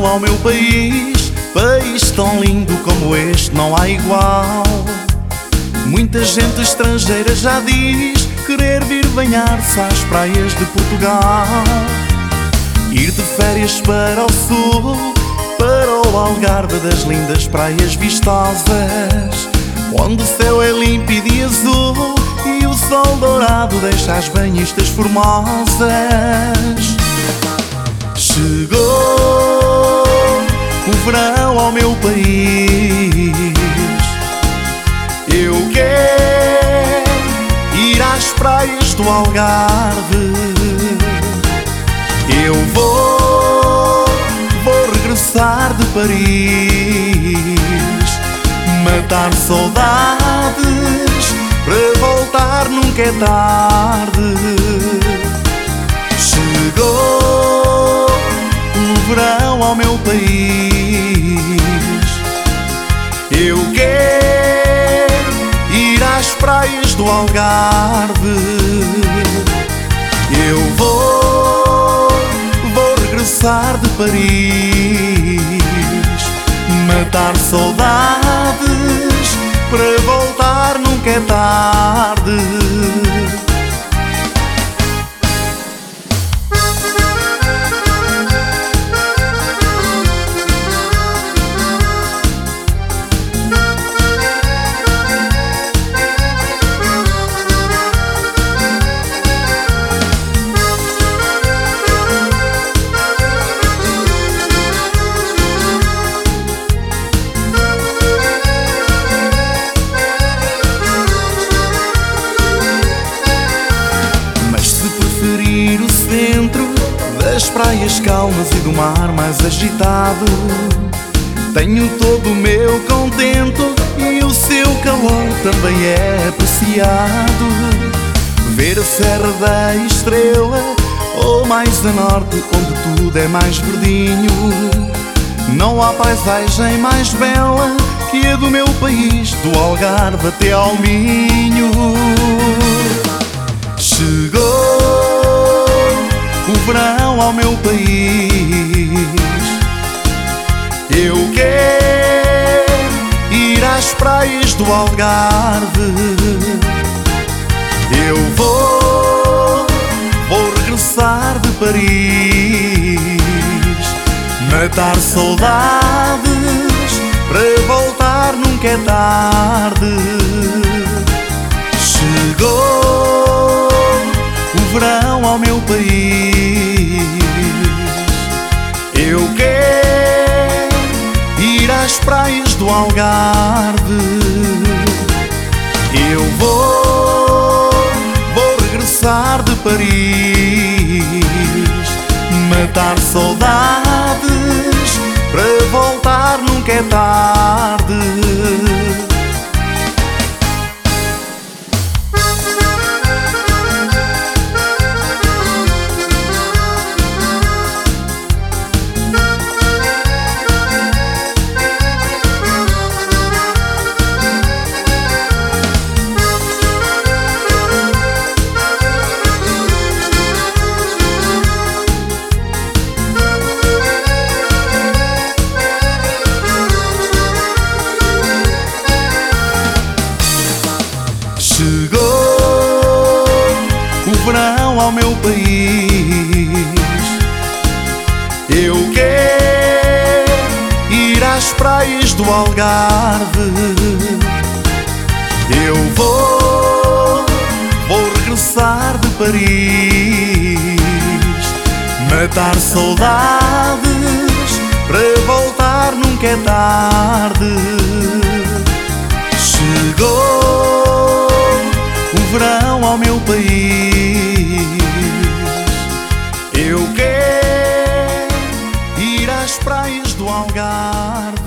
ao meu país, país tão lindo como este não há igual. Muita gente estrangeira já diz querer vir banhar-se às praias de Portugal. Ir de férias para o sul, para o Algarve das lindas praias vistosas, onde o céu é límpido e azul e o sol dourado deixa as banhistas formosas. Chegou o verão ao meu país, eu quero ir às praias do Algarve. Eu vou regressar de Paris, matar saudades, para voltar nunca é tarde. Chegou o verão ao meu país, eu quero ir às praias do Algarve. Eu vou regressar de Paris, matar saudades, para voltar nunca é tarde. O centro das praias calmas e do mar mais agitado, tenho todo o meu contento e o seu calor também é apreciado. Ver a Serra da Estrela ou mais a norte, onde tudo é mais verdinho, não há paisagem mais bela que a do meu país, do Algarve até ao Minho. Chegou o verão ao meu país, eu quero ir às praias do Algarve. Eu vou regressar de Paris, matar saudades, para voltar nunca é tarde. Chegou o verão ao meu país, eu quero ir às praias do Algarve. Eu vou regressar de Paris, matar saudades, para voltar nunca é tarde. Chegou o verão ao meu país, eu quero ir às praias do Algarve. Eu vou regressar de Paris, matar saudades, para voltar nunca é tarde. Chegou o verão ao meu país, eu quero ir às praias do Algarve.